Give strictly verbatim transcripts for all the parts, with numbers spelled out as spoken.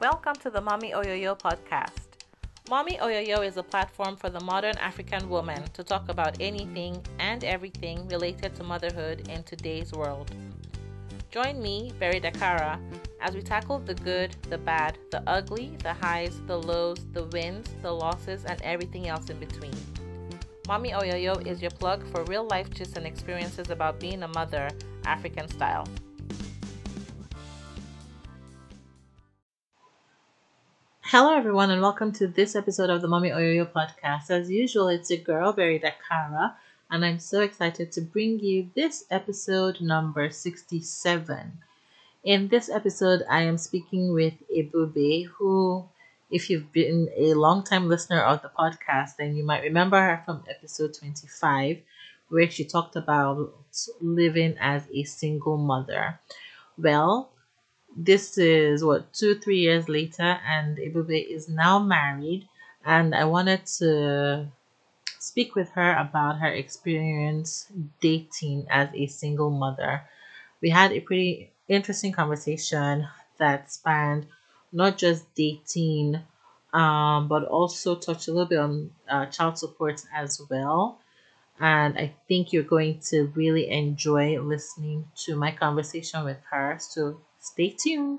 Welcome to the Mommy Oyoyo podcast. Mommy Oyoyo is a platform for the modern African woman to talk about anything and everything related to motherhood in today's world. Join me, Berry Dakara, as we tackle the good, the bad, the ugly, the highs, the lows, the wins, the losses, and everything else in between. Mommy Oyoyo is your plug for real life gists and experiences about being a mother, African style. Hello, everyone, and welcome to this episode of the Mommy Oyoyo podcast. As usual, it's your girl, Berry Dakara, and I'm so excited to bring you this episode number sixty-seven. In this episode, I am speaking with Ebube, who, if you've been a long-time listener of the podcast, then you might remember her from episode twenty-five, where she talked about living as a single mother. Well, this is what two three years later, and Ebube is now married, and I wanted to speak with her about her experience dating as a single mother. We had a pretty interesting conversation that spanned not just dating, um, but also touched a little bit on uh, child support as well. And I think you're going to really enjoy listening to my conversation with her. So stay tuned.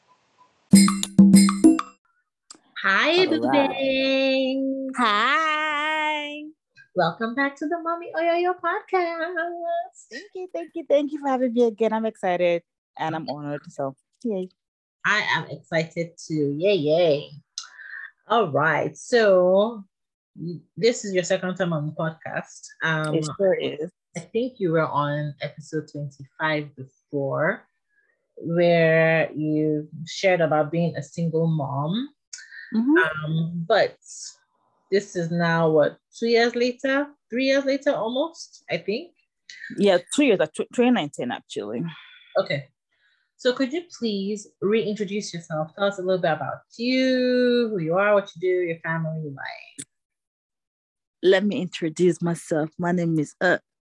Hi, All right. Ebube. Hi. Welcome back to the Mommy Oyoyo podcast. Thank you, thank you, thank you for having me again. I'm excited and I'm honored. So, yay. I am excited too. Yay, yay. All right. So, this is your second time on the podcast. Um, It sure is. I think you were on episode twenty-five before, where you shared about being a single mom. Mm-hmm. Um, but this is now what, two years later, three years later, almost, I think. Yeah, two years, twenty nineteen actually. Okay. So could you please reintroduce yourself? Tell us a little bit about you, who you are, what you do, your family life. Let me introduce myself. My name is uh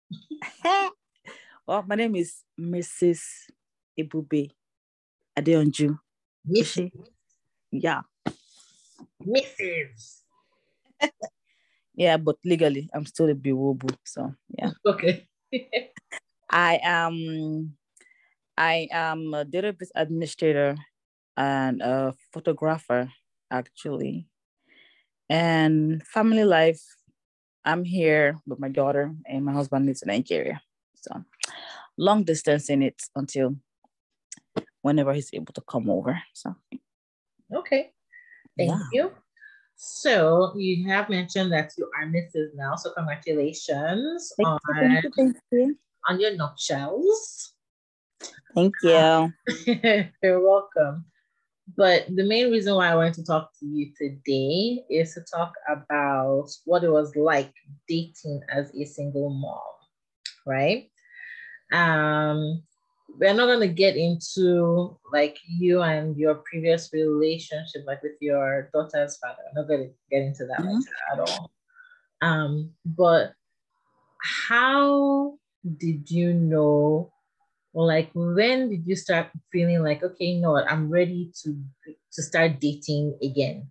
well, my name is Missus Ebube Adeonju. Missus Yeah. Missus Yeah, but legally I'm still a Biwobu. So yeah. Okay. I am I am a database administrator and a photographer, actually. And family life, I'm here with my daughter and my husband lives in Nigeria. So long distance in it until whenever he's able to come over. So okay. Thank yeah. you. So you have mentioned that you are Missus now. So congratulations Thank on, you, thank you, thank you. on your nuptials. Thank you. You're welcome. But the main reason why I wanted to talk to you today is to talk about what it was like dating as a single mom, right? Um, we're not going to get into like you and your previous relationship, like with your daughter's father. I'm not going to get into that Mhm. like, at all. Um, but how did you know, or like when did you start feeling like, okay, you know what, I'm ready to to start dating again?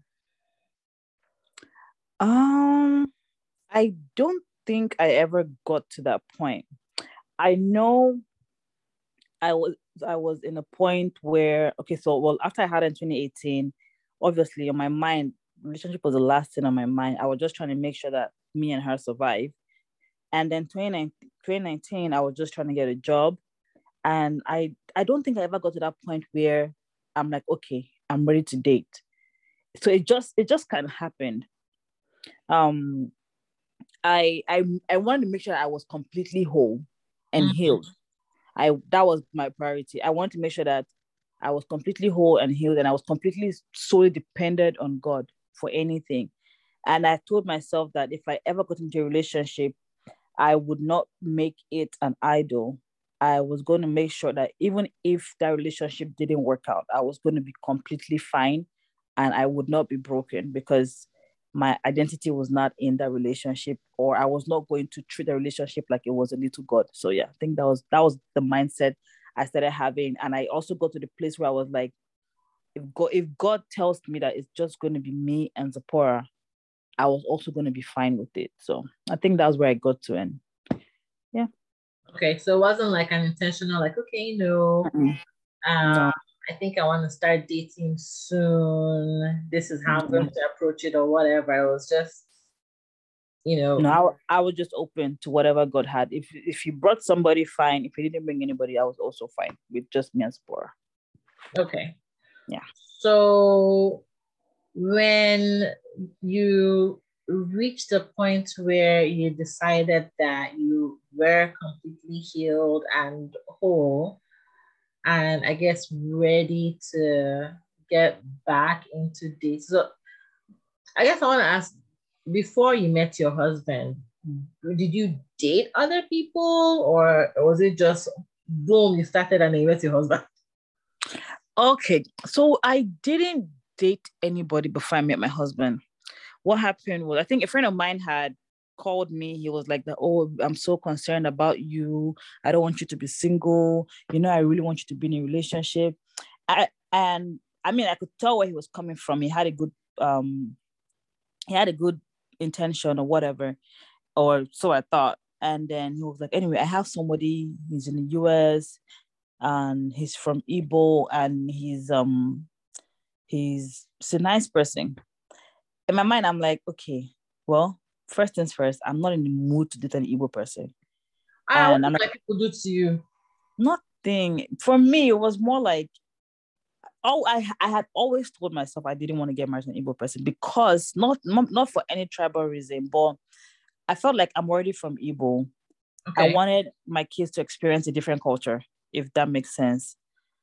Um, I don't think I ever got to that point. I know I was I was in a point where, okay, so well, after I had in twenty eighteen, obviously on my mind, relationship was the last thing on my mind. I was just trying to make sure that me and her survive. And then twenty nineteen, I was just trying to get a job. And I I don't think I ever got to that point where I'm like, okay, I'm ready to date. So it just it just kind of happened. Um, I I I wanted to make sure I was completely whole and Mhm. healed. I that was my priority. I wanted to make sure that I was completely whole and healed, and I was completely solely dependent on God for anything. And I told myself that if I ever got into a relationship, I would not make it an idol. I was going to make sure that even if that relationship didn't work out, I was going to be completely fine and I would not be broken because my identity was not in that relationship, or I was not going to treat the relationship like it was a little God. So yeah, I think that was that was the mindset I started having. And I also got to the place where I was like, if God if God tells me that it's just going to be me and Zipporah, I was also going to be fine with it. So I think that's where I got to, and yeah. Okay, so it wasn't like an intentional, like, okay, you know, Mm-mm. uh, No. I think I want to start dating soon. This is how I'm going No. to approach it, or whatever. It was just, you know, No, I, wa- I was just open to whatever God had. If if He brought somebody, fine. If He didn't bring anybody, I was also fine with just me and Zipporah. okay. Yeah. So when you reached the point where you decided that you were completely healed and whole, and I guess ready to get back into this. So I guess I want to ask, before you met your husband, did you date other people, or was it just boom, you started and then you met your husband? Okay. So I didn't date anybody before I met my husband. What happened was, I think a friend of mine had called me. He was like, "Oh, I'm so concerned about you. I don't want you to be single. You know, I really want you to be in a relationship." I and I mean, I could tell where he was coming from. He had a good um he had a good intention or whatever, or so I thought. And then he was like, "Anyway, I have somebody. He's in the U S and he's from Igbo, and he's um he's, he's a nice person." In my mind, I'm like, okay, well, first things first, I'm not in the mood to date an Igbo person. Ah, what And do I'm like, my people do to you? nothing. For me, it was more like, oh, I I had always told myself I didn't want to get married to an Igbo person because not, not not for any tribal reason, but I felt like I'm already from Igbo. I Okay. wanted my kids to experience a different culture, if that makes sense.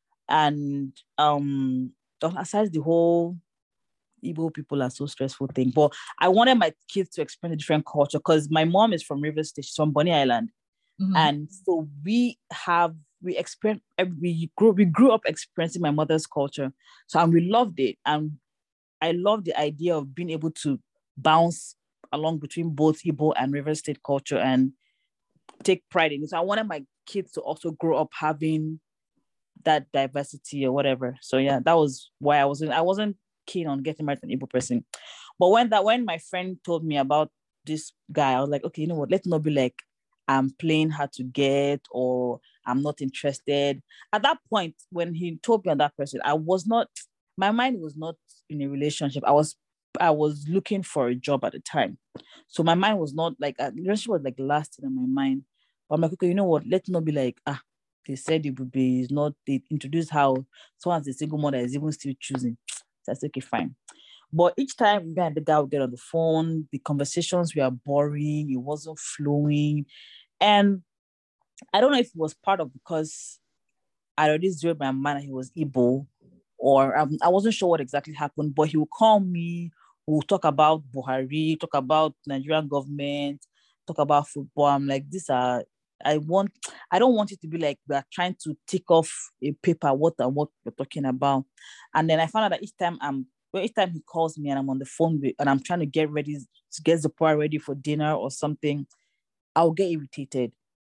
And um, aside the whole Igbo people are so stressful thing. But I wanted my kids to experience a different culture because my mom is from Rivers State, she's from Bonny Island. Mm-hmm. And so we have we experience we grew we grew up experiencing my mother's culture. So and we loved it. And I love the idea of being able to bounce along between both Igbo and Rivers State culture and take pride in it. So I wanted my kids to also grow up having that diversity or whatever. So yeah, that was why I wasn't I wasn't keen on getting married to an Igbo person. But when that when my friend told me about this guy, I was like, okay, you know what? Let's not be like I'm playing hard to get or I'm not interested. At that point, when he told me on that person, I was not. My mind was not in a relationship. I was I was looking for a job at the time, so my mind was not like a relationship was like the last thing in my mind. But I'm like, okay, you know what? Let's not be like ah. They said it would be not. They introduced how someone's a single mother is even still choosing. So I said, okay, fine. But each time me and the guy would get on the phone, the conversations were boring, it wasn't flowing. And I don't know if it was part of because I already zeroed my mind that he was Igbo, or um, I wasn't sure what exactly happened, but he would call me, we'll talk about Buhari, talk about Nigerian government, talk about football. I'm like, these are I want I don't want it to be like we are trying to tick off a paper what and what we're talking about. And then I found out that each time I'm well, each time he calls me and I'm on the phone with, and I'm trying to get ready to get Zipporah ready for dinner or something, I'll get irritated.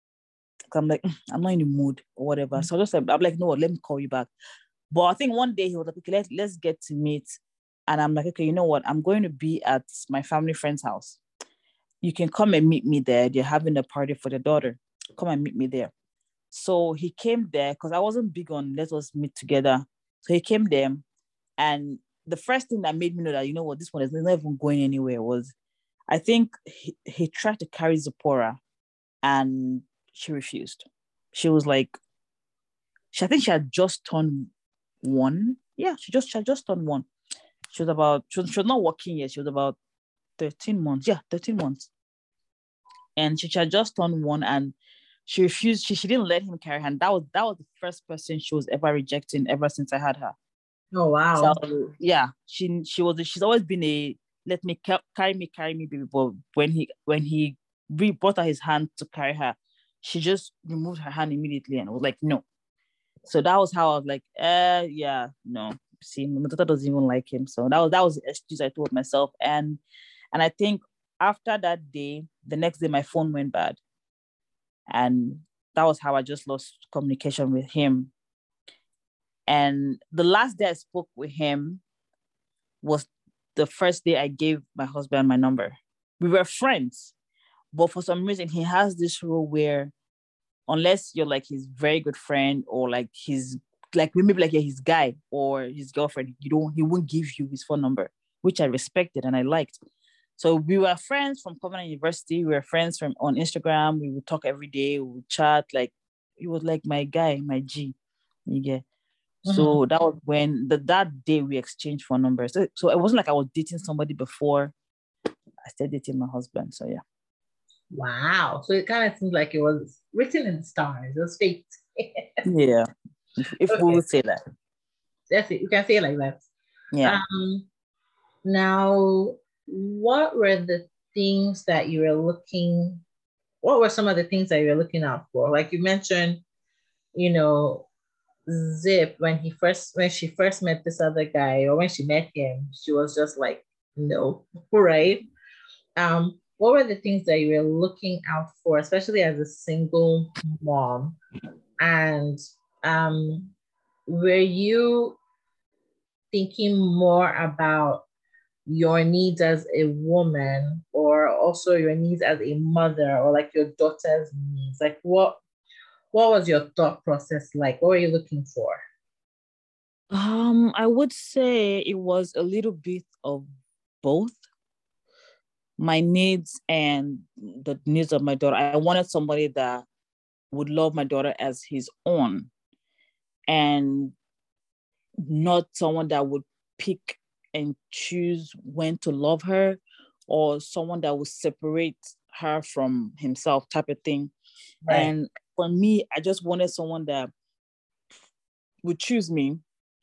I'm like, "Mm, I'm not in the mood or whatever." So I just I'm like, no, let me call you back. But I think one day he was like, okay, let's let's get to meet. And I'm like, okay, you know what? I'm going to be at my family friend's house. You can come and meet me there. They're having a party for their daughter. Come and meet me there. So he came there because I wasn't big on let us meet together. So he came there, and the first thing that made me know that, you know what, this one is not even going anywhere was I think he, he tried to carry Zipporah and she refused. She was like, she, I think she had just turned one. Yeah, she just she had just turned one. She was about she was, she was not working yet. She was about thirteen months. Yeah, thirteen months. And she, she had just turned one, and she refused. She, she didn't let him carry her. And that was that was the first person she was ever rejecting ever since I had her. Oh, So wow. yeah, she she was she's always been a let me ca- carry me carry me baby. But when he when he re- brought out his hand to carry her, she just removed her hand immediately and was like no. So that was how I was like, uh, yeah, no. See, my daughter doesn't even like him. So that was that was the excuse I told myself. And and I think after that day, the next day my phone went bad. And that was how I just lost communication with him. And the last day I spoke with him was the first day I gave my husband my number. We were friends, but for some reason he has this rule where unless you're like his very good friend or like his like maybe like his guy or his girlfriend, you don't he won't give you his phone number, which I respected and I liked. So we were friends from Covenant University. We were friends from on Instagram. We would talk every day. We would chat. Like he was like my guy, my G. You get. Mm-hmm. So that was when the that day we exchanged phone numbers. So, so it wasn't like I was dating somebody before I started dating my husband. So yeah. Wow. So it kind of seems like it was written in the stars. It was fate. Yeah. If, if we Okay. would say that. That's it. You can say it like that. Yeah. Um, now, what were the things that you were looking, what were some of the things that you were looking out for? Like you mentioned, you know, Zip, when he first, when she first met this other guy, or when she met him, she was just like, no, right? Um, what were the things that you were looking out for, especially as a single mom? And um, were you thinking more about your needs as a woman or also your needs as a mother or like your daughter's needs? Like what what was your thought process like? What were you looking for? Um, I would say it was a little bit of both my needs and the needs of my daughter. I wanted somebody that would love my daughter as his own and not someone that would pick and choose when to love her or someone that would separate her from himself type of thing. Right. And for me, I just wanted someone that would choose me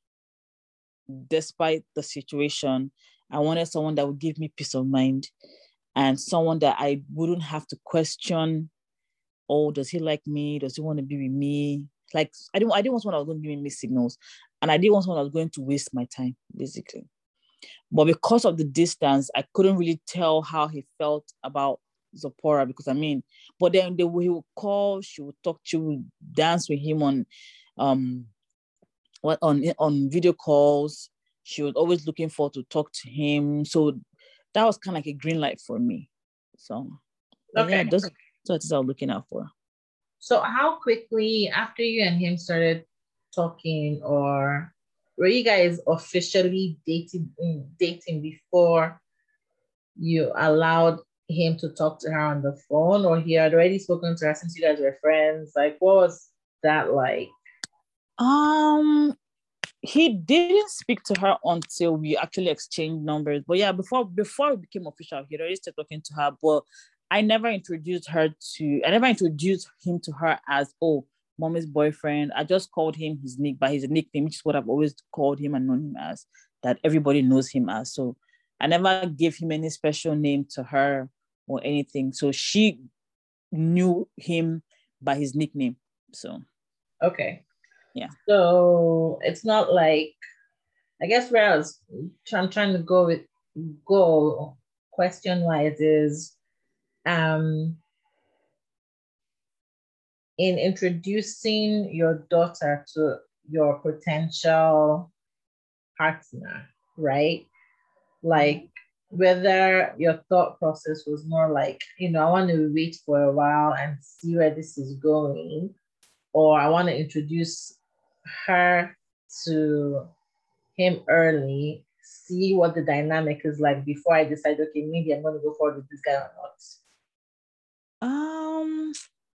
despite the situation. I wanted someone that would give me peace of mind and someone that I wouldn't have to question, oh, does he like me? Does he want to be with me? Like, I didn't, I didn't want someone that was going to give me mixed signals. And I didn't want someone that was going to waste my time, basically. But because of the distance, I couldn't really tell how he felt about Zipporah because, I mean, but then the way he would call, she would talk, she would dance with him on, um, what on on video calls. She was always looking forward to talk to him. So that was kind of like a green light for me. So Okay. yeah, those are what I was looking out for. So how quickly after you and him started talking, or were you guys officially dating dating before you allowed him to talk to her on the phone, or he had already spoken to her since you guys were friends? Like what was that like? Um he didn't speak to her until we actually exchanged numbers. But yeah, before before it became official, he already started talking to her. But I never introduced her to I never introduced him to her as, oh, mommy's boyfriend. I just called him his nick by his nickname, which is what I've always called him and known him as, that everybody knows him as. So I never gave him any special name to her or anything. So she knew him by his nickname. So Okay. yeah. So it's not like, I guess where I was trying, trying to go with go question wise is um in introducing your daughter to your potential partner, right? Like whether your thought process was more like, you know, I want to wait for a while and see where this is going, or I want to introduce her to him early, see what the dynamic is like before I decide, okay, maybe I'm going to go forward with this guy or not. Um,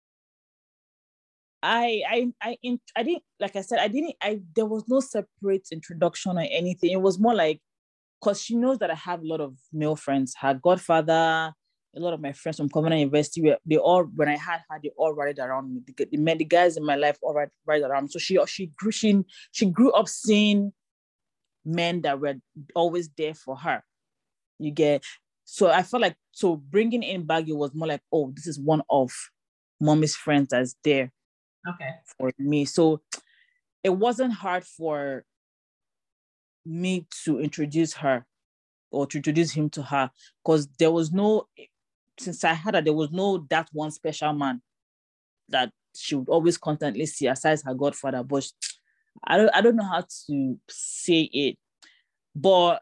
I I I I didn't, like I said, I didn't I there was no separate introduction or anything. It was more like, because she knows that I have a lot of male friends. Her godfather, a lot of my friends from Covenant University, they all, when I had her, they all rallied around me. The, the, the guys in my life all rallied around me. So she she grew she, she grew up seeing men that were always there for her. You get. So I felt like, so bringing in Baggy was more like, oh, this is one of mommy's friends that's there. Okay. For me. So it wasn't hard for me to introduce her or to introduce him to her, because there was no, since I had her, there was no that one special man that she would always constantly see aside her godfather. But I don't I don't know how to say it, but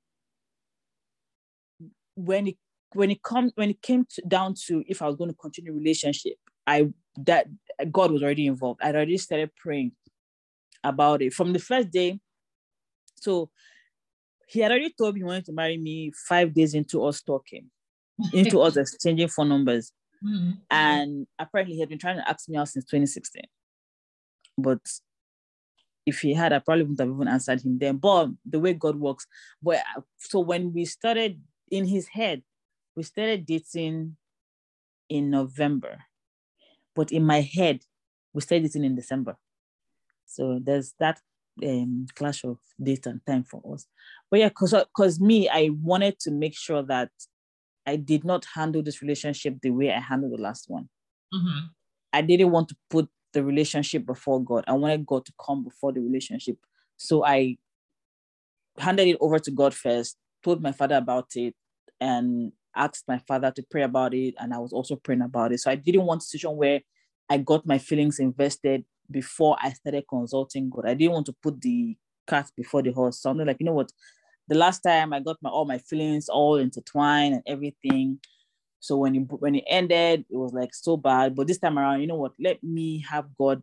when it when it come when it came to, down to if I was going to continue a relationship, I that God was already involved. I already started praying about it from the first day. So he had already told me he wanted to marry me five days into us talking, into us exchanging phone numbers. Mm-hmm. And apparently he had been trying to ask me out since twenty sixteen. But if he had, I probably wouldn't have even answered him then. But the way God works. But so when we started, in his head, we started dating in November. But in my head, we started dating in December. So there's that um, clash of date and time for us. But yeah, because because me, I wanted to make sure that I did not handle this relationship the way I handled the last one. Mm-hmm. I didn't want to put the relationship before God. I wanted God to come before the relationship. So I handed it over to God first, told my father about it, and asked my father to pray about it. And I was also praying about it. So I didn't want a situation where I got my feelings invested before I started consulting God. I didn't want to put the cart before the horse. So I'm like, you know what? The last time I got my all my feelings all intertwined and everything. So when it when it ended, it was like so bad. But this time around, you know what? Let me have God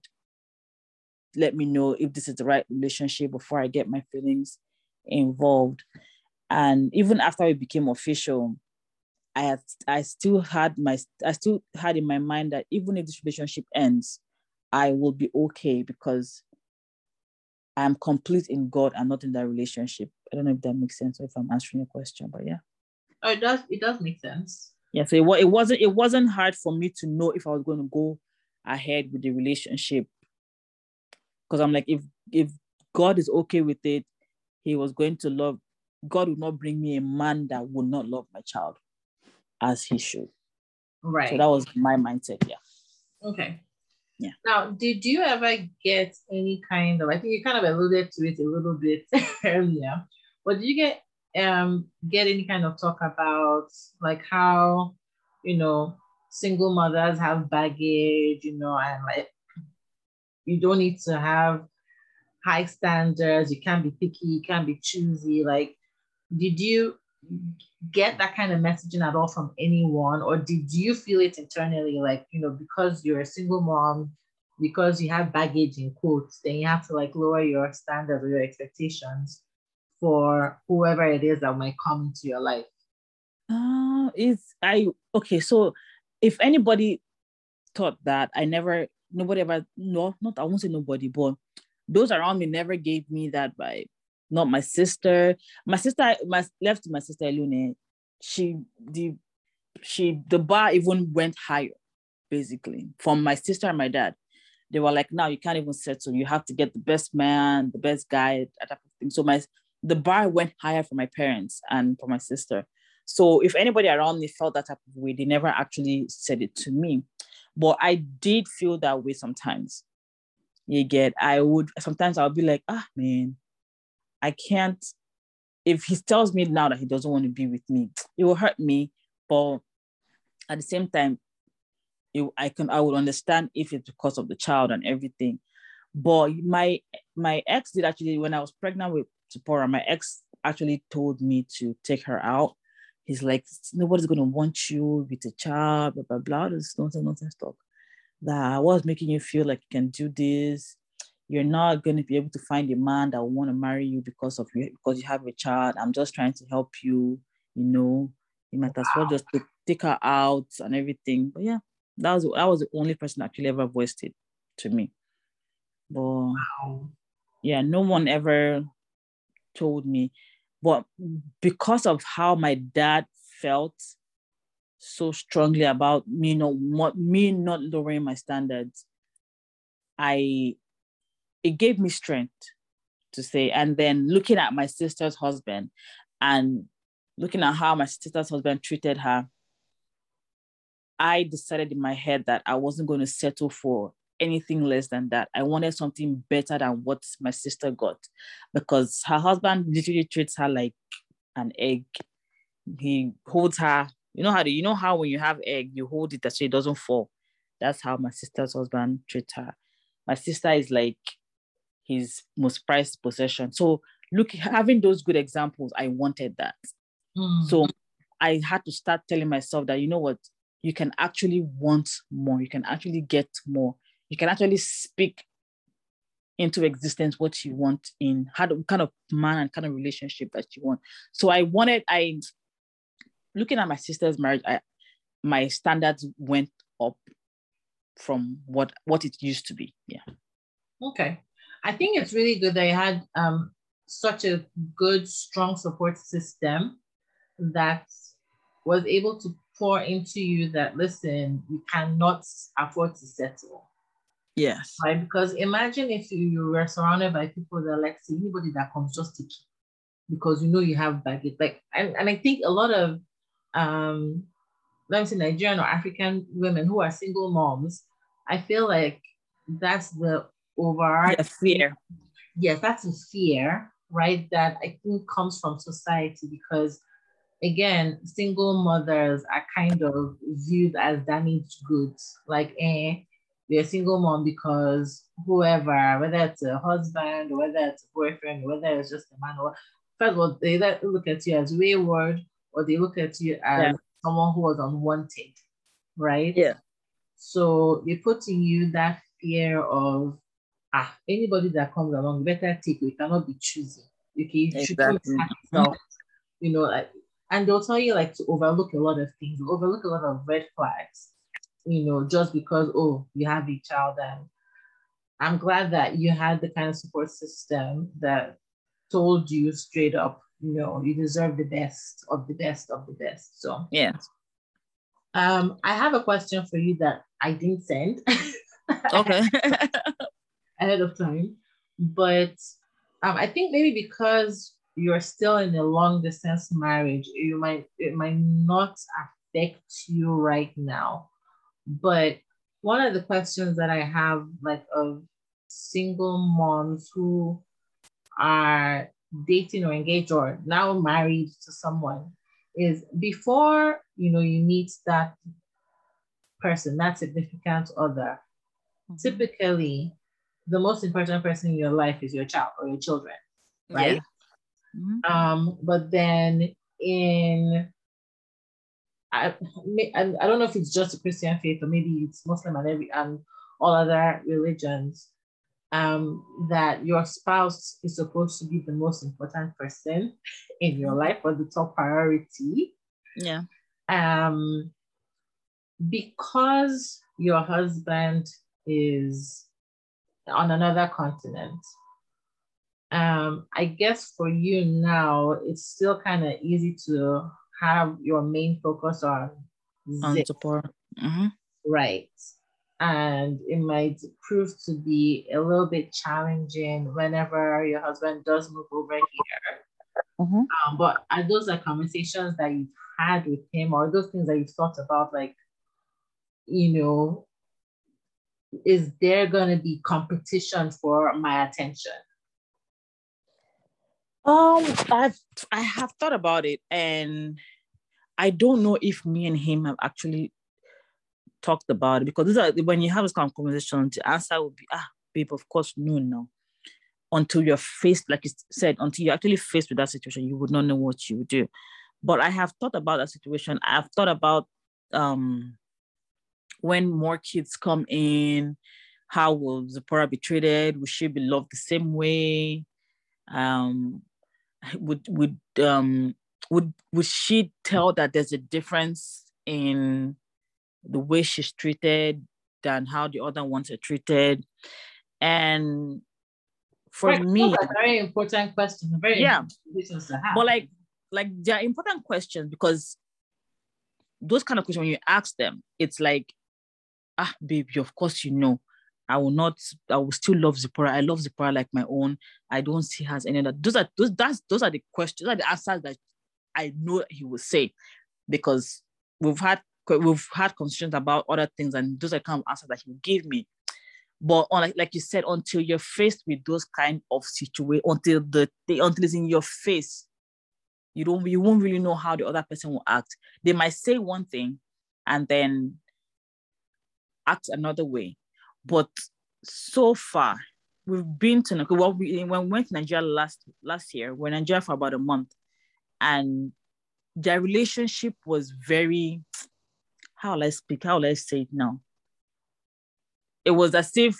let me know if this is the right relationship before I get my feelings involved. And even after we became official, I had I still had my I still had in my mind that even if this relationship ends, I will be okay because I'm complete in God and not in that relationship. I don't know if that makes sense or if I'm answering your question, but yeah. Oh, it does. It does make sense. Yeah, so it, it wasn't it wasn't hard for me to know if I was going to go ahead with the relationship, because I'm like, if if God is okay with it, he was going to love. God would not bring me a man that would not love my child as he should. Right. So that was my mindset. Yeah. Okay. Yeah. Now, did you ever get any kind of? I think you kind of alluded to it a little bit earlier, but did you get um get any kind of talk about like how, you know, single mothers have baggage, you know, and like you don't need to have high standards, you can't be picky, you can't be choosy. Like, did you get that kind of messaging at all from anyone, or did you feel it internally, like, you know, because you're a single mom, because you have baggage in quotes, then you have to like lower your standards or your expectations for whoever it is that might come into your life? Uh, it's I okay. So if anybody thought that, I never, nobody ever, no, not I won't say nobody, but those around me never gave me that vibe. Not my sister. My sister, my left my sister Elune, she the she the bar even went higher, basically, from my sister and my dad. They were like, now you can't even settle. You have to get the best man, the best guy, that type of thing. So my the bar went higher for my parents and for my sister. So if anybody around me felt that type of way, they never actually said it to me. But I did feel that way sometimes. You get, I would sometimes I'll be like, ah man, I can't. If he tells me now that he doesn't want to be with me, it will hurt me. But at the same time, it, I can I would understand if it's because of the child and everything. But my my ex did actually, when I was pregnant with Zipporah, my ex actually told me to take her out. He's like, nobody's gonna want you with a child, blah blah blah. This nonsense, nonsense talk. That was making you feel like you can do this. You're not going to be able to find a man that will want to marry you because of you, because you have a child. I'm just trying to help you, you know. You might as well just take, take her out and everything. But yeah, that was that was the only person that actually ever voiced it to me. But Wow. yeah, no one ever told me. But because of how my dad felt so strongly about me not me not lowering my standards, I it gave me strength to say. And then looking at my sister's husband and looking at how my sister's husband treated her, I decided in my head that I wasn't going to settle for anything less than that. I wanted something better than what my sister got, because her husband literally treats her like an egg. He holds her, you know how do you know how when you have egg, you hold it so it doesn't fall. That's how my sister's husband treats her. My sister is like his most prized possession. So look, having those good examples, I wanted that. Mm. So I had to start telling myself that, you know what, you can actually want more. You can actually get more. You can actually speak into existence what you want in how the kind of man and kind of relationship that you want. So I wanted, I, looking at my sister's marriage, I, my standards went up from what, what it used to be. Yeah. Okay. I think it's really good that you had um, such a good, strong support system that was able to pour into you that, listen, you cannot afford to settle. Yes. Right? Because imagine if you were surrounded by people that like, see, anybody that comes just to keep, because you know you have baggage. Like, and, and I think a lot of, um, let me say, Nigerian or African women who are single moms, I feel like that's the overarching yeah, fear. Yes, that's a fear, right? That I think comes from society because, again, single mothers are kind of viewed as damaged goods. Like, eh, you're a single mom because whoever, whether it's a husband or whether it's a boyfriend, or whether it's just a man, or first of all, they either look at you as wayward or they look at you as Yeah. someone who was unwanted, right? Yeah. So they put in you that fear of, ah, anybody that comes along, better take. You cannot be choosy. Okay, you should come Exactly. yourself. You know, like, and they'll tell you like to overlook a lot of things, overlook a lot of red flags. You know, just because oh, you have a child, and I'm glad that you had the kind of support system that told you straight up, you know, you deserve the best of the best of the best. So yeah. Um, I have a question for you that I didn't send. Okay. Ahead of time, but um, I think maybe because you're still in a long distance marriage, you might it might not affect you right now. But one of the questions that I have, like of single moms who are dating or engaged or now married to someone, is before you know you meet that person, that significant other, mm-hmm. typically the most important person in your life is your child or your children, right? Yeah. Mm-hmm. Um, but then in I, I don't know if it's just a Christian faith or maybe it's Muslim and every and all other religions, um, that your spouse is supposed to be the most important person in your life or the top priority. Yeah. Um, because your husband is on another continent. Um, I guess for you now, it's still kind of easy to have your main focus on on support. Mm-hmm. Right. And it might prove to be a little bit challenging whenever your husband does move over here. Mm-hmm. Um, but are those like conversations that you've had with him or those things that you've thought about, like, you know, is there going to be competition for my attention? Um, I've I have thought about it, and I don't know if me and him have actually talked about it, because these are, when you have this kind of conversation, the answer would be, ah, babe, of course, no, no. Until you're faced, like you said, until you're actually faced with that situation, you would not know what you would do. But I have thought about that situation. I've thought about um when more kids come in, how will Zipporah be treated? Will she be loved the same way? Um, would would um would would she tell that there's a difference in the way she's treated than how the other ones are treated? And for right, me, that's a very important question. Very yeah, important to have. but like like they're important questions, because those kind of questions, when you ask them, it's like, ah, baby, of course, you know, I will not, I will still love Zipporah. I love Zipporah like my own. I don't see her as any other. Those are those that's those are the questions, those are the answers that I know he will say, because we've had we've had conversations about other things, and those are the kind of answers that he will give me. But on, like, like you said, until you're faced with those kind of situations, until the, the until it's in your face, you don't you won't really know how the other person will act. They might say one thing and then act another way. But so far, we've been to well, we, when we went to Nigeria last last year, we were in Nigeria for about a month, and their relationship was very, how will I speak? How will I say it now? It was as if,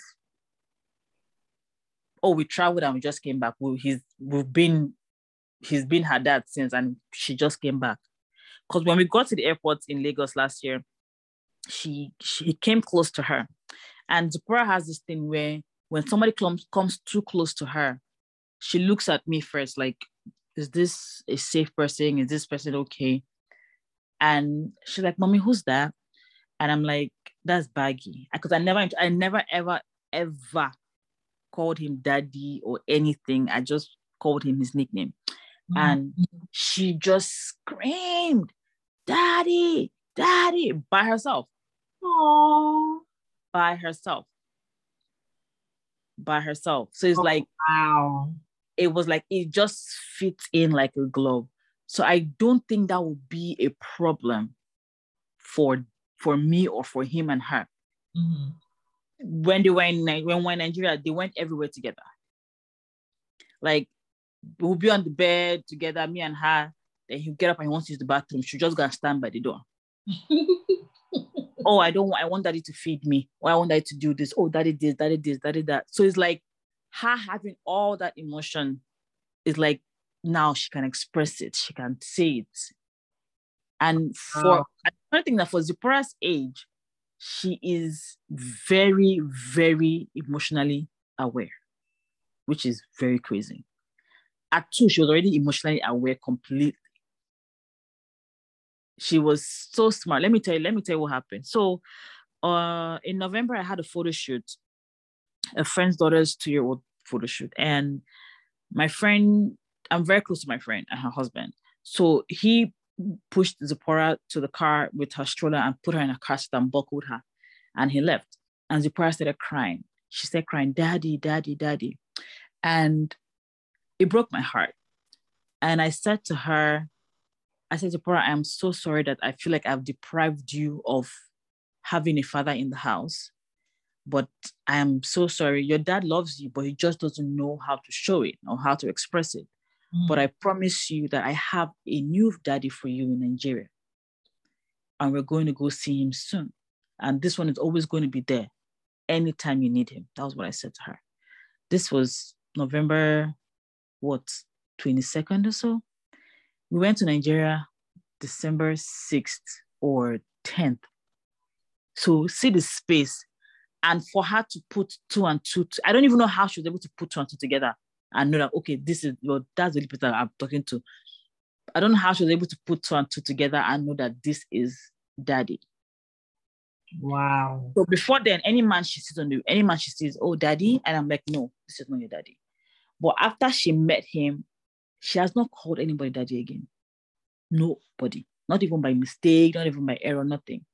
oh, we traveled and we just came back. We, he's we've been he's been her dad since, and she just came back. Because when we got to the airport in Lagos last year, she she came close to her, and Zipporah has this thing where when somebody comes comes too close to her, she looks at me first, like, is this a safe person? Is this person okay? And she's like, "Mommy, who's that?" And I'm like, "That's Baggy," because I never, I never, ever, ever called him daddy or anything. I just called him his nickname. Mm-hmm. And she just screamed, "Daddy, daddy," by herself. Aww. By herself. By herself. So it's oh, like, wow. It was like, it just fits in like a glove. So I don't think that would be a problem for for me or for him and her. Mm-hmm. When they were in when we were in Nigeria, they went everywhere together. Like, we'll be on the bed together, me and her. Then he'll get up and he wants to use the bathroom. She'll just go and stand by the door. Oh, I don't want, I want daddy to feed me. Or I want daddy to do this. Oh, daddy this, daddy this, daddy that. So it's like her having all that emotion is like, now she can express it. She can say it. And for, oh. I think that for Zipporah's age, she is very, very emotionally aware, which is very crazy. At two, she was already emotionally aware completely. She was so smart. Let me tell you, let me tell you what happened. So uh, in November, I had a photo shoot, a friend's daughter's two-year-old photo shoot. And my friend, I'm very close to my friend and her husband. So he pushed Zipporah to the car with her stroller and put her in a car seat and buckled her. And he left. And Zipporah started crying. She started crying, "Daddy, daddy, daddy." And it broke my heart. And I said to her, I said, "Zipporah, I'm so sorry that I feel like I've deprived you of having a father in the house. But I am so sorry. Your dad loves you, but he just doesn't know how to show it or how to express it. Mm. But I promise you that I have a new daddy for you in Nigeria. And we're going to go see him soon. And this one is always going to be there anytime you need him." That was what I said to her. This was November, what, twenty-second or so? We went to Nigeria December sixth or tenth. So see the space. And for her to put two and two, I don't even know how she was able to put two and two together and know that, okay, this is, well, that's the person I'm talking to. I don't know how she was able to put two and two together and know that this is daddy. Wow. So before then, any man she sees on the, any man she sees, "Oh, daddy," and I'm like, "No, this is not your daddy." But after she met him, she has not called anybody daddy again. Nobody. Not even by mistake, not even by error, nothing.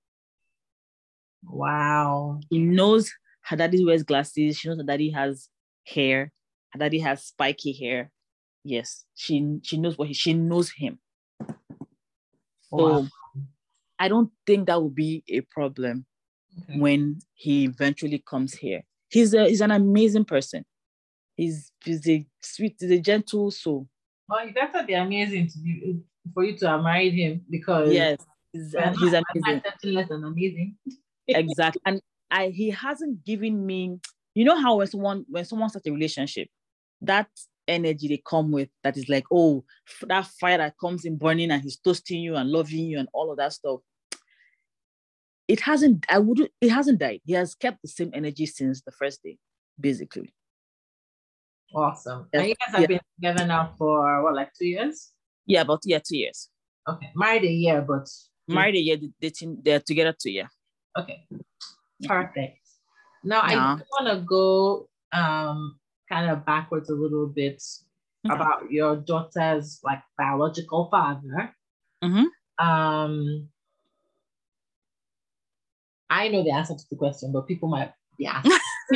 Wow. She knows her daddy wears glasses. She knows her daddy has hair. Her daddy has spiky hair. Yes, she she knows what he, she knows him. So wow. I don't think that would be a problem okay. when he eventually comes here. He's a he's an amazing person. He's he's a sweet, he's a gentle soul. Well, you better be amazing to be, for you to have married him, because yes, he's, uh, he's amazing. Less than amazing. Exactly. And I he hasn't given me, you know how when someone when someone starts a relationship, that energy they come with, that is like, oh, that fire that comes in burning and he's toasting you and loving you and all of that stuff. It hasn't, I wouldn't, it hasn't died. He has kept the same energy since the first day, basically. Awesome. Yes. And you guys have yeah. been together now for what, like two years? Yeah, about yeah, two years. Okay. Married a year, but married a year, dating, they're together two years. Okay. Perfect. Now yeah. I want to go um kind of backwards a little bit okay. about your daughter's like biological father. Mm-hmm. Um, I know the answer to the question, but people might be asking.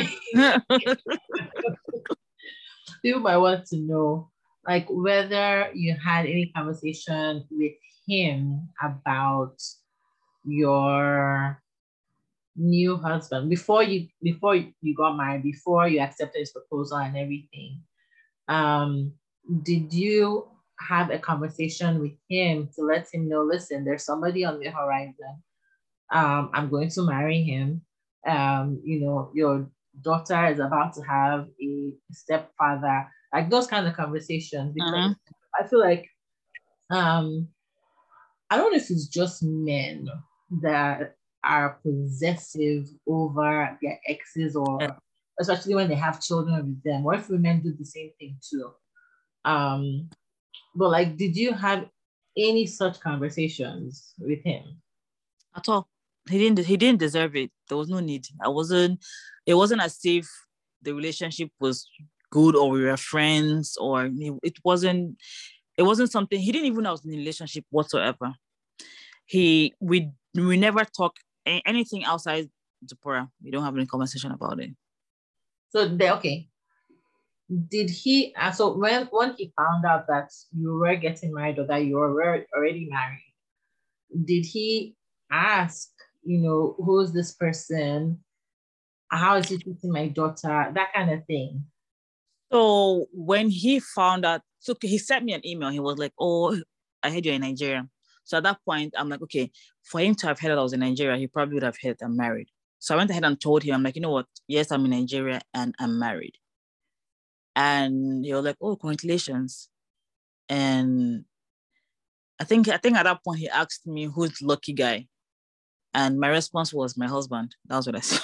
People might want to know, like, whether you had any conversation with him about your new husband, before you before you got married, before you accepted his proposal and everything, um, did you have a conversation with him to let him know, listen, there's somebody on the horizon. Um, I'm going to marry him. Um, you know, your daughter is about to have a stepfather, like those kind of conversations, because Uh-huh. I feel like um I don't know if it's just men that are possessive over their exes, Uh, or especially when they have children with them, or if women do the same thing too. Um, but like, did you have any such conversations with him? at all. He didn't he didn't deserve it. There was no need. I wasn't it wasn't as if the relationship was good or we were friends or it wasn't it wasn't something he didn't even know I was in a relationship whatsoever. He we we never talk anything outside Zipporah. We don't have any conversation about it. So they okay. Did he? Uh, so when when he found out that you were getting married or that you were already married, did he ask, you know, who's this person? How is he treating my daughter? That kind of thing. So when he found out, so he sent me an email. He was like, "Oh, I heard you're in Nigeria." So at that point, I'm like, okay, for him to have heard that I was in Nigeria, he probably would have heard I'm married. So I went ahead and told him, I'm like, you know what? Yes, I'm in Nigeria and I'm married. And he was like, oh, congratulations. And I think I think at that point he asked me who's the lucky guy. And my response was my husband. That was what I said.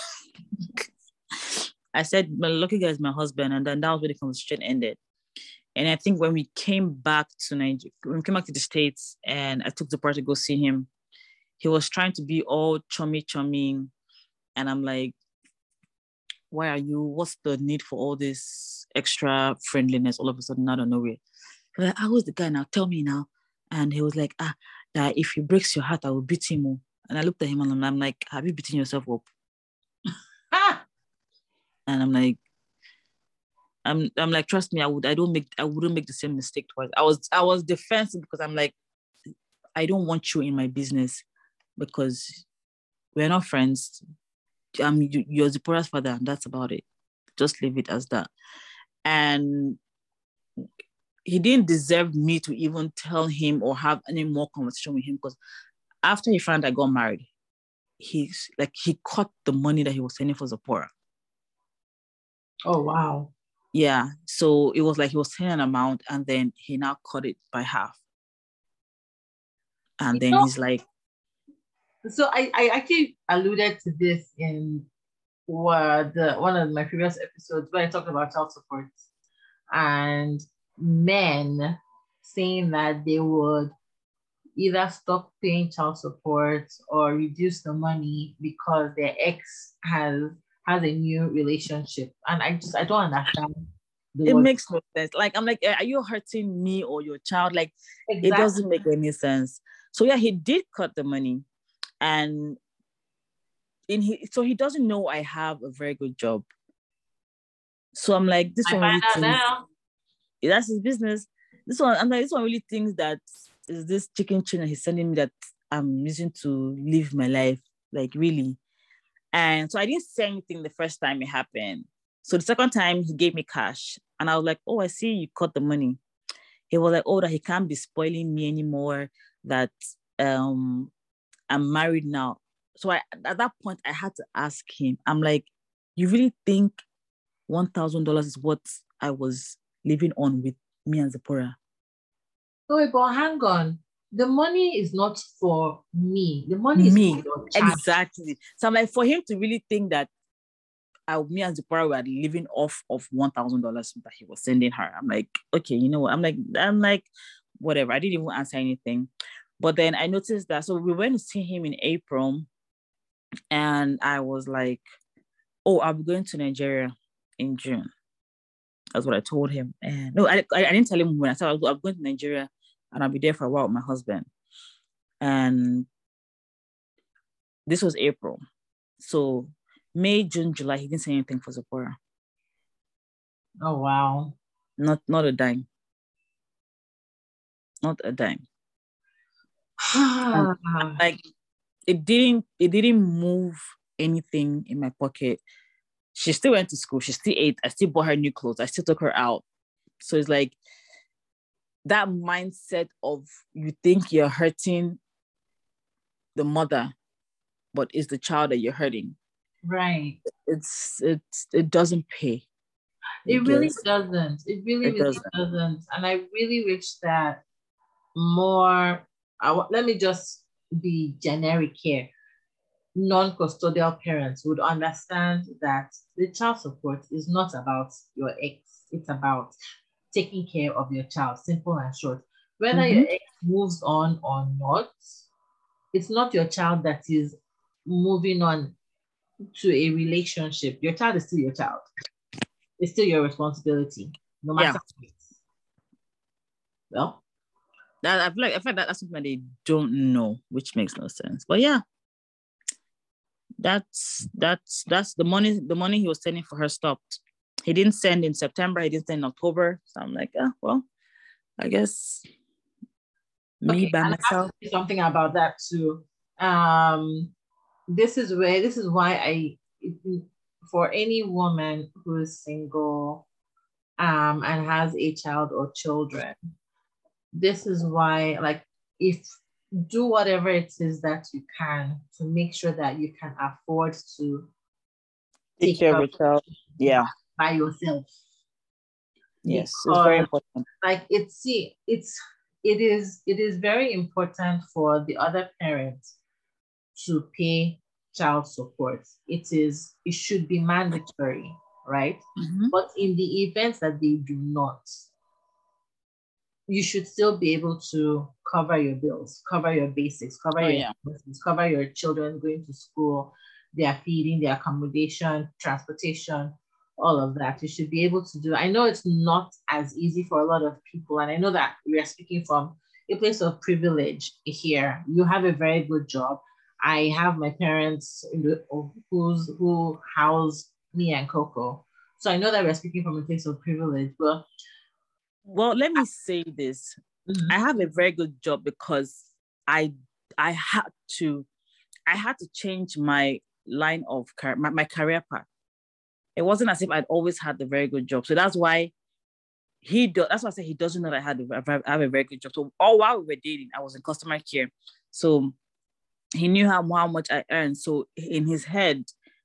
I said, my lucky guy is my husband. And then that was where the conversation ended. And I think when we came back to Nigeria, when we came back to the States and I took the part to go see him, he was trying to be all chummy chummy. And I'm like, why are you, what's the need for all this extra friendliness all of a sudden out of nowhere? He was like, I was the guy now, tell me now. And he was like, ah, that if he breaks your heart, I will beat him. And I looked at him and I'm like, have you beaten yourself up? Ah! And I'm like, I'm I'm like, trust me, I would I don't make I wouldn't make the same mistake twice. I was I was defensive because I'm like, I don't want you in my business because we're not friends. I'm you, you're Zipporah's father, and that's about it. Just leave it as that. And he didn't deserve me to even tell him or have any more conversation with him because after he found I got married, he's like he cut the money that he was sending for Zipporah. Oh wow. Yeah. So it was like he was sending an amount and then he now cut it by half. And You then know, he's like, so I, I actually alluded to this in what the one of my previous episodes where I talked about child support and men saying that they would either stop paying child support or reduce the money because their ex has has a new relationship. And I just I don't understand the it logic. makes no sense. Like, I'm like, are you hurting me or your child? Like, it Exactly. doesn't make any sense. So yeah, he did cut the money. And in he so he doesn't know I have a very good job. So I'm like, this I one find really out thinks now. that's his business. This one, I'm like, this one really thinks that is this chicken chain that he's sending me that I'm using to live my life. Like, really. And so I didn't say anything the first time it happened. So the second time he gave me cash. And I was like, oh, I see you cut the money. He was like, oh, that he can't be spoiling me anymore, that um I'm married now. So I at that point I had to ask him, I'm like, you really think one thousand dollars is what I was living on with me and Zipporah? No, but hang on. The money is not for me. The money is for Me, your child. exactly. So I'm like, for him to really think that I, me and Zipporah were living off of one thousand dollars that he was sending her. I'm like, okay, you know what? I'm like, I'm like, whatever. I didn't even answer anything. But then I noticed that. So we went to see him in April, and I was like, oh, I'll be going to Nigeria in June. That's what I told him. And no, I, I, I didn't tell him when I said I'm going to Nigeria and I'll be there for a while with my husband. And this was April. So May, June, July, he didn't say anything for Zipporah. Oh wow. Not not a dime. Not a dime. And like it didn't it didn't move anything in my pocket. She still went to school. She still ate. I still bought her new clothes. I still took her out. So it's like that mindset of you think you're hurting the mother, but it's the child that you're hurting. Right. It's it's it doesn't pay. It really doesn't. It really, it really doesn't. doesn't. And I really wish that more, I, let me just be generic here. Non-custodial parents would understand that the child support is not about your ex. It's about taking care of your child, simple and short. Whether mm-hmm. your ex moves on or not, it's not your child that is moving on to a relationship. Your child is still your child. It's still your responsibility, no matter yeah. what. Well, that I feel like I feel like that's something that they don't know, which makes no sense. But yeah, that's that's that's the money. The money he was sending for her stopped. He didn't send in September. He didn't send in October. So I'm like, ah, well, I guess me okay, by and myself. I have to say something about that too. Um, this is where this is why I, for any woman who is single, um, and has a child or children, this is why, like, if do whatever it is that you can to make sure that you can afford to take, take care of your child, yeah, by yourself. Yes, because, it's very important. Like it's see, it's it is it is very important for the other parent to pay child support. It is it should be mandatory, right? Mm-hmm. But in the event that they do not, you should still be able to cover your bills, cover your basics, cover oh, your yeah. expenses, cover your children going to school, their feeding, their accommodation, transportation, all of that. You should be able to do. I know it's not as easy for a lot of people, and I know that we are speaking from a place of privilege here. You have a very good job. I have my parents who's who house me and Coco. So I know that we're speaking from a place of privilege, but well, let me say this. Mm-hmm. I have a very good job because I I had to I had to change my line of my, my career path. It wasn't as if I'd always had the very good job. So that's why he do, that's why I said he doesn't know that I had a, I have a very good job. So all while we were dating, I was in customer care. So he knew how, how much I earned. So in his head,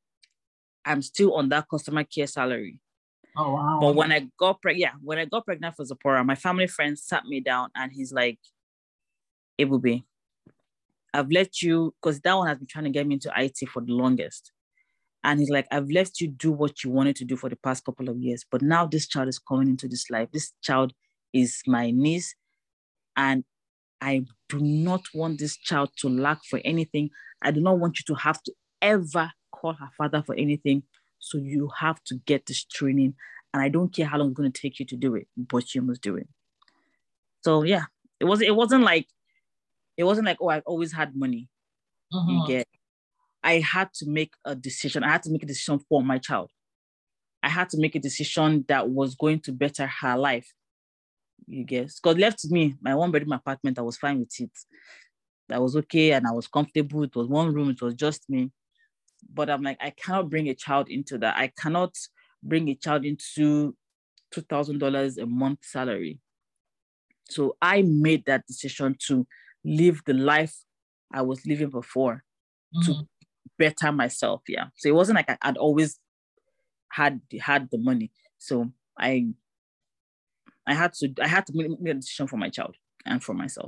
I'm still on that customer care salary. Oh, wow. But when I got pregnant, yeah, when I got pregnant for Zipporah, my family friend sat me down and he's like, Ebube, I've let you, because that one has been trying to get me into I T for the longest. And he's like, I've let you do what you wanted to do for the past couple of years. But now this child is coming into this life. This child is my niece. And I do not want this child to lack for anything. I do not want you to have to ever call her father for anything. So you have to get this training. And I don't care how long it's going to take you to do it, but you must do it. So yeah, it wasn't, it wasn't like, it wasn't like, oh, I've always had money. Uh-huh. You get, I had to make a decision. I had to make a decision for my child. I had to make a decision that was going to better her life. You guess. Because left to me, my one bedroom apartment, I was fine with it. That was okay and I was comfortable. It was one room, it was just me. But I'm like, I cannot bring a child into that. I cannot bring a child into two thousand dollars a month salary. So I made that decision to live the life I was living before, mm-hmm. to better myself. Yeah. So it wasn't like I, I'd always had had the money. So I I had to I had to make, make a decision for my child and for myself.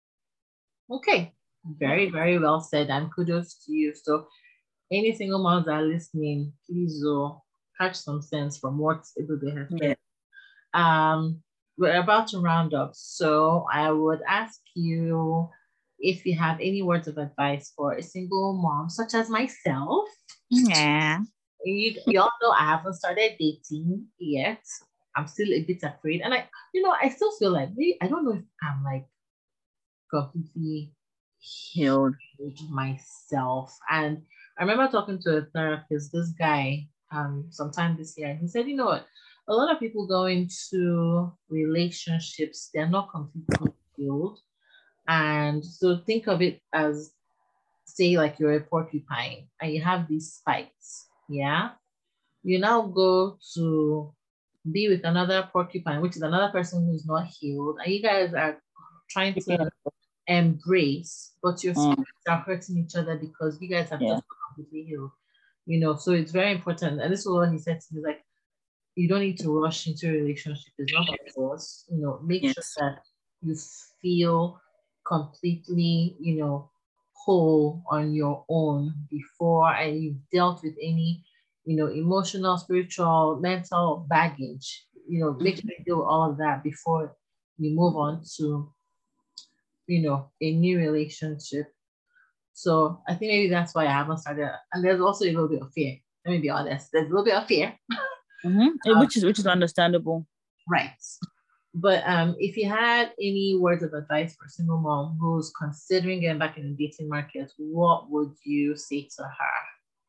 Okay. Very, very well said, and kudos to you. So any single moms that are listening, please uh, catch some sense from what Ebube has said. Yeah. Um, we're about to round up. So I would ask you if you have any words of advice for a single mom, such as myself. Yeah. You, you all know I haven't started dating yet. I'm still a bit afraid. And I, you know, I still feel like, maybe, I don't know if I'm like completely healed myself. And I remember talking to a therapist, this guy, um, sometime this year, and he said, you know what, a lot of people go into relationships, they're not completely healed. And so think of it as say like you're a porcupine and you have these spikes, yeah, you now go to be with another porcupine, which is another person who's not healed, and you guys are trying to embrace, but your Mm. spirits are hurting each other because you guys have Yeah. just completely healed. You know, so it's very important. And this is what he said to me, like, you don't need to rush into a relationship. It's not by force. You know, make sure Yes. that you feel completely, you know, whole on your own before, and you've dealt with any, you know, emotional, spiritual, mental baggage. You know, make sure you deal with all of that before you move on to, you know, a new relationship. So I think maybe that's why I haven't started. And there's also a little bit of fear. Let me be honest. There's a little bit of fear. Mm-hmm. Um, Which is which is understandable. right. But um, if you had any words of advice for a single mom who's considering getting back in the dating market, what would you say to her?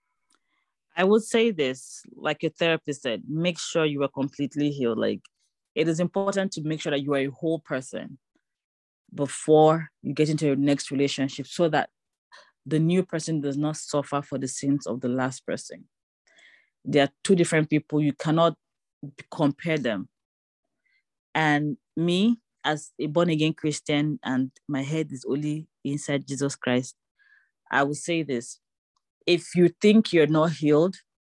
I would say this, like your therapist said, make sure you are completely healed. Like it is important to make sure that you are a whole person before you get into your next relationship so that the new person does not suffer for the sins of the last person. They are two different people. You cannot compare them. And me, as a born again Christian, and my head is only inside Jesus Christ, I would say this. If you think you're not healed,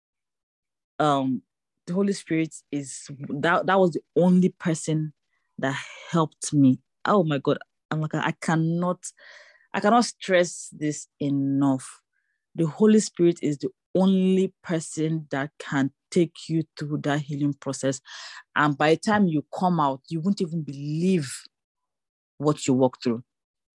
um, the Holy Spirit is that that was the only person that helped me. Oh my God. I'm like, I cannot, I cannot stress this enough. The Holy Spirit is the only person that can take you through that healing process. And by the time you come out, you won't even believe what you walk through.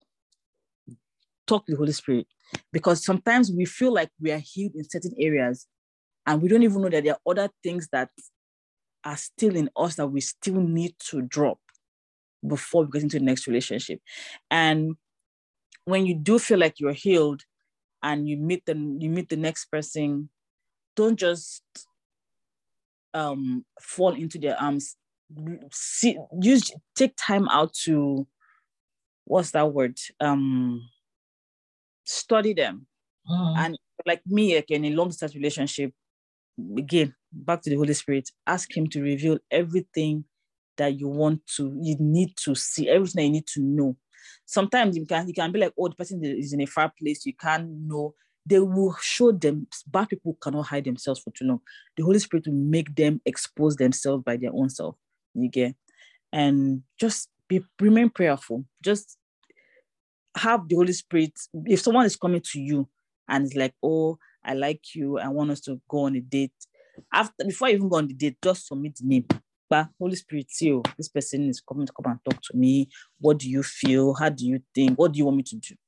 Talk to the Holy Spirit. Because sometimes we feel like we are healed in certain areas and we don't even know that there are other things that are still in us that we still need to drop before we get into the next relationship. And when you do feel like you're healed and you meet the you meet the next person, don't just um fall into their arms. See, use take time out to what's that word? Um study them. Mm, And like me, like in a long distance relationship, again, back to the Holy Spirit, ask him to reveal everything that you want to, you need to see, everything that you need to know. Sometimes you can, you can be like, oh, the person is in a far place, you can't know. They will show them, bad people cannot hide themselves for too long. The Holy Spirit will make them expose themselves by their own self. You get? And just be remain prayerful. Just have the Holy Spirit. If someone is coming to you and it's like, oh, I like you, I want us to go on a date. After before you even go on the date, just submit the name. But Holy Spirit, see, oh, this person is coming to come and talk to me. What do you feel? How do you think? What do you want me to do?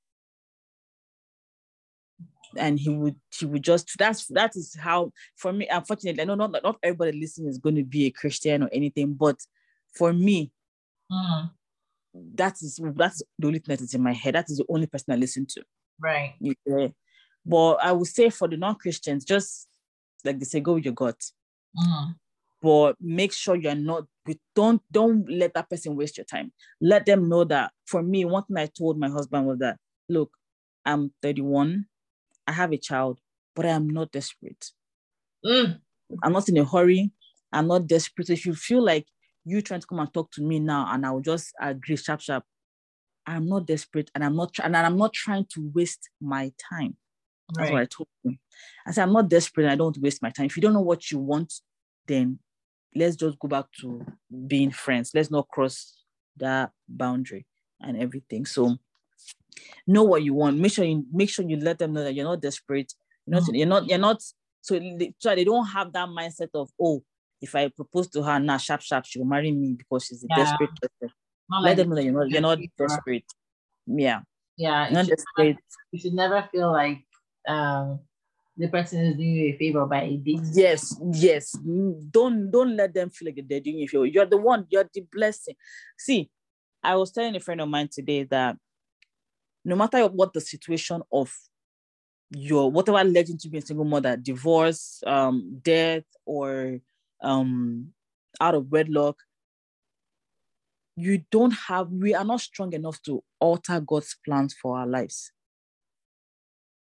And he would he would just that's that is how for me, unfortunately, I know not not everybody listening is going to be a Christian or anything, but for me, mm, that is that's the only thing that is in my head. That is the only person I listen to. right. Yeah. But I would say for the non-Christians, just like they say, go with your gut. Mm, But make sure you're not, don't don't let that person waste your time. Let them know that. For me, one thing I told my husband was that, look, I'm thirty-one, I have a child, but I am not desperate. mm, I'm not in a hurry. I'm not desperate. If you feel like you trying to come and talk to me now and I will just agree sharp, sharp, I'm not desperate and I'm not trying and I'm not trying to waste my time. That's what right. I told him. I said, I'm not desperate and I don't want to waste my time. If you don't know what you want, then let's just go back to being friends. Let's not cross that boundary and everything. So know what you want. Make sure you make sure you let them know that you're not desperate. You're not, Mm, you're not, you're not, so they, so they don't have that mindset of, oh, if I propose to her now, sharp, sharp, she'll marry me because she's a yeah. desperate person. Not Let like them know that you're not, you're not paper. desperate. Yeah. Yeah, You're you not should never, desperate. you should never feel like um the person is doing you a favor by dating. Yes, yes. Don't don't let them feel like they're doing you a favor. You're the one, you're the blessing. See, I was telling a friend of mine today that no matter what the situation of your whatever led you to be a single mother, divorce, um, death, or um out of wedlock, you don't have we are not strong enough to alter God's plans for our lives.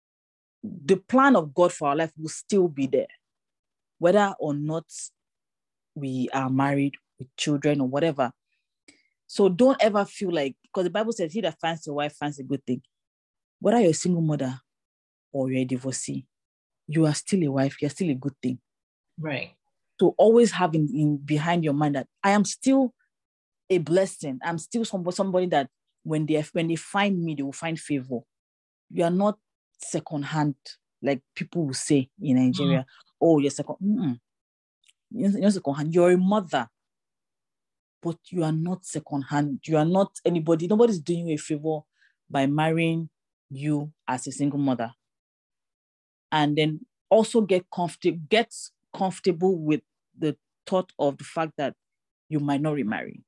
the plan of God for our life will still be there, whether or not we are married with children or whatever. So don't ever feel like, because the Bible says, he that finds a wife finds a good thing. Whether you're a single mother or you're a divorcee, you are still a wife, you're still a good thing. Right. So always have in, in behind your mind that I am still a blessing. I'm still somebody, somebody that when they when they find me, they will find favor. You are not secondhand, like people will say in Nigeria. Mm. Oh, you're second. Mm-mm. You're secondhand. You're a mother, but you are not secondhand. You are not anybody. Nobody's doing you a favor by marrying you as a single mother. And then also get comfortable, get comfortable with the thought of the fact that you might not remarry.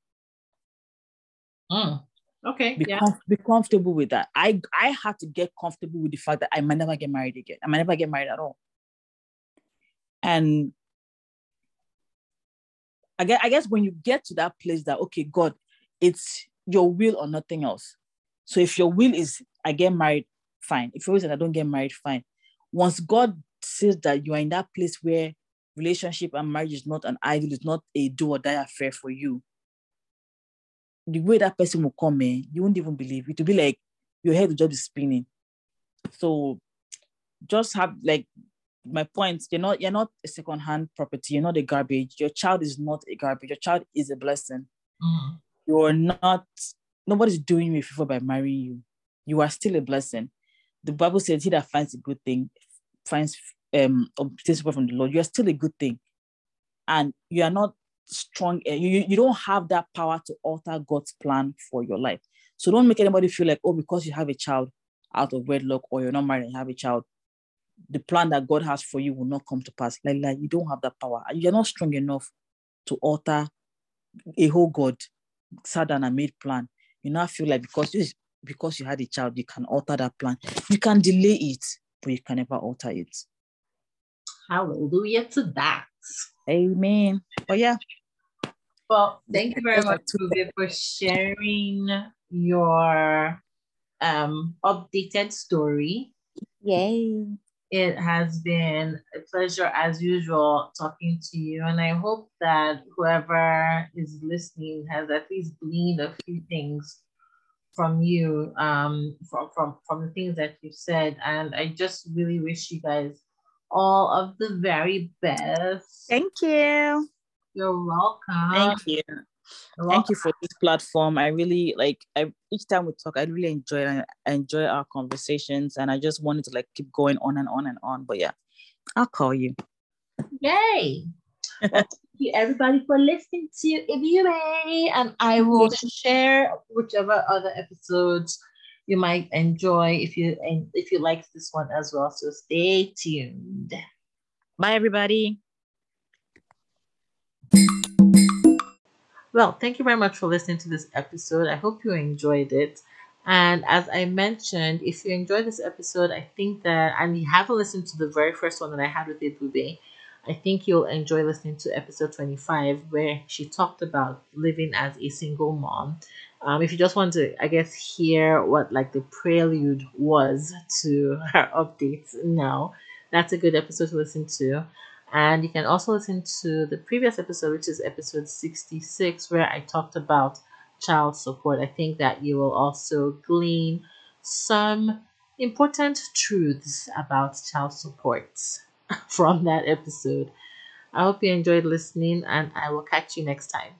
Mm. Okay. Be, yeah. com- be comfortable with that. I I had to get comfortable with the fact that I might never get married again. I might never get married at all. And I guess, I guess when you get to that place that, okay, God, it's your will or nothing else. So if your will is I get married, fine. If your will is I don't get married, fine. Once God says that you are in that place where relationship and marriage is not an idol, it's not a do or die affair for you, the way that person will come in, you won't even believe it. Will be like your head will just be spinning. So just have, like, my point, you're not you're not a second-hand property, you're not a garbage. Your child is not a garbage. Your child is a blessing. Mm-hmm. You're not, nobody's doing you a favor by marrying you. You are still a blessing. The Bible says, he that finds a good thing finds um obtains favor from the Lord. You are still a good thing. And you are not strong. You, you don't have that power to alter God's plan for your life. So don't make anybody feel like, oh, because you have a child out of wedlock or you're not married and you have a child, the plan that God has for you will not come to pass. Like, like you don't have that power. You're not strong enough to alter a whole God sat down and made plan. You now feel like because you, because you had a child, you can alter that plan. You can delay it, but you can never alter it. Hallelujah to that. Amen. Oh yeah. Well, thank you very much, Ruby, for sharing your um updated story. Yay. It has been a pleasure as usual talking to you, and I hope that whoever is listening has at least gleaned a few things from you, um, from from from the things that you said. And I just really wish you guys all of the very best. Thank you. You're welcome. Thank you. You're Thank welcome. you for this platform. I really like. I each time we talk, I really enjoy it. I enjoy our conversations, and I just wanted to like keep going on and on and on. But yeah, I'll call you. Yay! Well, thank you everybody for listening to If You May, and I will share whichever other episodes you might enjoy if you and if you like this one as well. So stay tuned. Bye, everybody. Well, thank you very much for listening to this episode. I hope you enjoyed it. And as I mentioned, if you enjoyed this episode, I think that, and you haven't listened to the very first one that I had with Ebube, I think you'll enjoy listening to episode twenty-five, where she talked about living as a single mom. Um, if you just want to, I guess, hear what like the prelude was to her updates now, that's a good episode to listen to. And you can also listen to the previous episode, which is episode sixty-six, where I talked about child support. I think that you will also glean some important truths about child support from that episode. I hope you enjoyed listening, and I will catch you next time.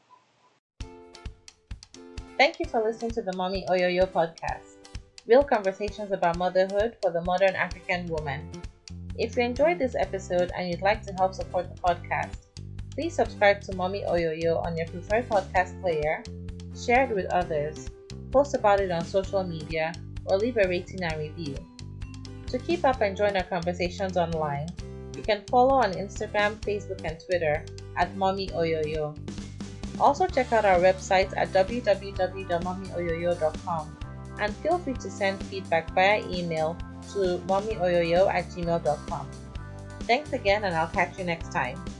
Thank you for listening to the Mommy Oyoyo podcast. Real conversations about motherhood for the modern African woman. If you enjoyed this episode and you'd like to help support the podcast, please subscribe to Mommy Oyoyo on your preferred podcast player, share it with others, post about it on social media, or leave a rating and review. To keep up and join our conversations online, you can follow on Instagram, Facebook, and Twitter at Mommy Oyoyo. Also check out our website at w w w dot mommy oyoyo dot com and feel free to send feedback via email to mommyoyoyo at gmail dot com. Thanks again, and I'll catch you next time.